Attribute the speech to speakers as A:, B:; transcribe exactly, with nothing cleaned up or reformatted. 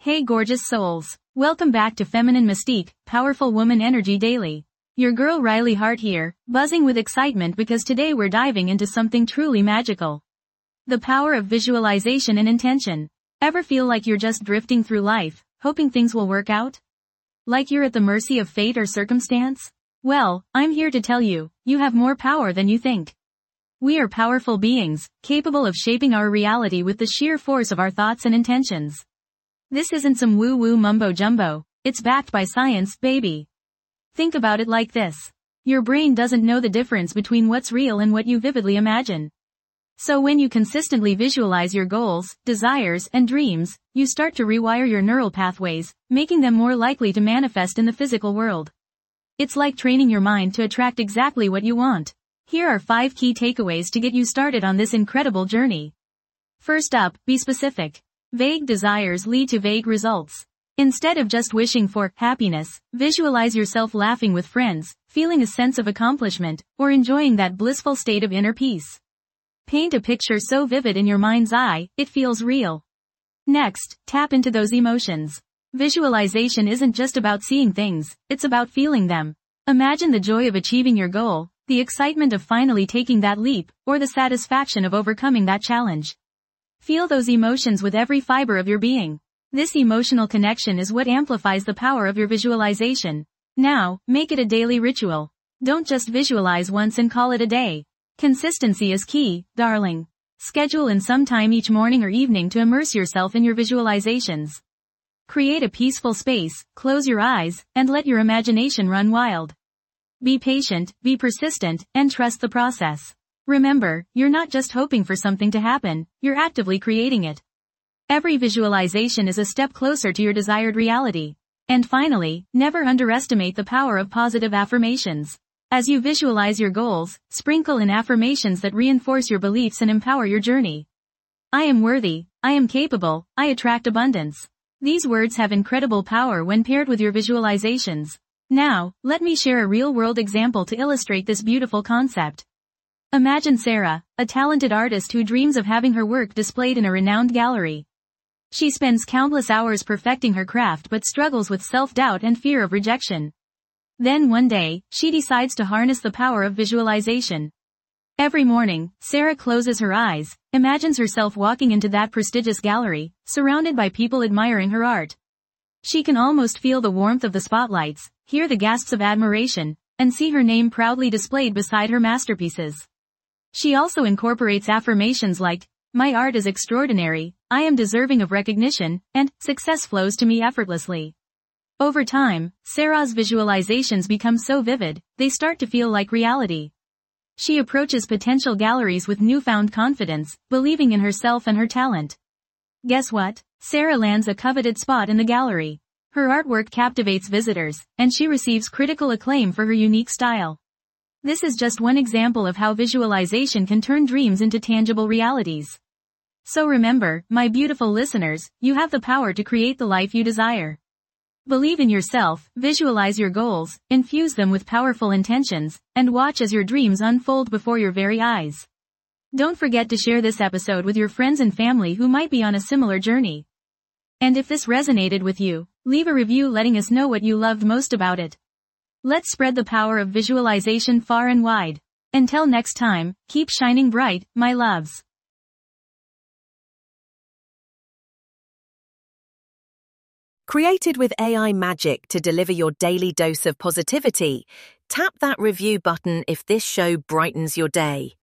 A: Hey gorgeous souls. Welcome back to Feminine Mystique, Powerful Woman Energy Daily. Your girl Riley Hart here, buzzing with excitement because today we're diving into something truly magical. The power of visualization and intention. Ever feel like you're just drifting through life, hoping things will work out? Like you're at the mercy of fate or circumstance? Well, I'm here to tell you, you have more power than you think. We are powerful beings, capable of shaping our reality with the sheer force of our thoughts and intentions. This isn't some woo-woo mumbo-jumbo, it's backed by science, baby. Think about it like this. Your brain doesn't know the difference between what's real and what you vividly imagine. So when you consistently visualize your goals, desires, and dreams, you start to rewire your neural pathways, making them more likely to manifest in the physical world. It's like training your mind to attract exactly what you want. Here are five key takeaways to get you started on this incredible journey. First up, be specific. Vague desires lead to vague results. Instead of just wishing for happiness, visualize yourself laughing with friends, feeling a sense of accomplishment, or enjoying that blissful state of inner peace. Paint a picture so vivid in your mind's eye, it feels real. Next, tap into those emotions. Visualization isn't just about seeing things, it's about feeling them. Imagine the joy of achieving your goal, the excitement of finally taking that leap, or the satisfaction of overcoming that challenge. Feel those emotions with every fiber of your being. This emotional connection is what amplifies the power of your visualization. Now, make it a daily ritual. Don't just visualize once and call it a day. Consistency is key, darling. Schedule in some time each morning or evening to immerse yourself in your visualizations. Create a peaceful space, close your eyes, and let your imagination run wild. Be patient, be persistent, and trust the process. Remember, you're not just hoping for something to happen, you're actively creating it. Every visualization is a step closer to your desired reality. And finally, never underestimate the power of positive affirmations. As you visualize your goals, sprinkle in affirmations that reinforce your beliefs and empower your journey. I am worthy, I am capable, I attract abundance. These words have incredible power when paired with your visualizations. Now, let me share a real-world example to illustrate this beautiful concept. Imagine Sarah, a talented artist who dreams of having her work displayed in a renowned gallery. She spends countless hours perfecting her craft but struggles with self-doubt and fear of rejection. Then one day, she decides to harness the power of visualization. Every morning, Sarah closes her eyes, imagines herself walking into that prestigious gallery, surrounded by people admiring her art. She can almost feel the warmth of the spotlights, hear the gasps of admiration, and see her name proudly displayed beside her masterpieces. She also incorporates affirmations like, "My art is extraordinary, I am deserving of recognition," and "Success flows to me effortlessly." Over time, Sarah's visualizations become so vivid, they start to feel like reality. She approaches potential galleries with newfound confidence, believing in herself and her talent. Guess what? Sarah lands a coveted spot in the gallery. Her artwork captivates visitors, and she receives critical acclaim for her unique style. This is just one example of how visualization can turn dreams into tangible realities. So remember, my beautiful listeners, you have the power to create the life you desire. Believe in yourself, visualize your goals, infuse them with powerful intentions, and watch as your dreams unfold before your very eyes. Don't forget to share this episode with your friends and family who might be on a similar journey. And if this resonated with you, leave a review letting us know what you loved most about it. Let's spread the power of visualization far and wide. Until next time, keep shining bright, my loves.
B: Created with A I magic to deliver your daily dose of positivity, tap that review button if this show brightens your day.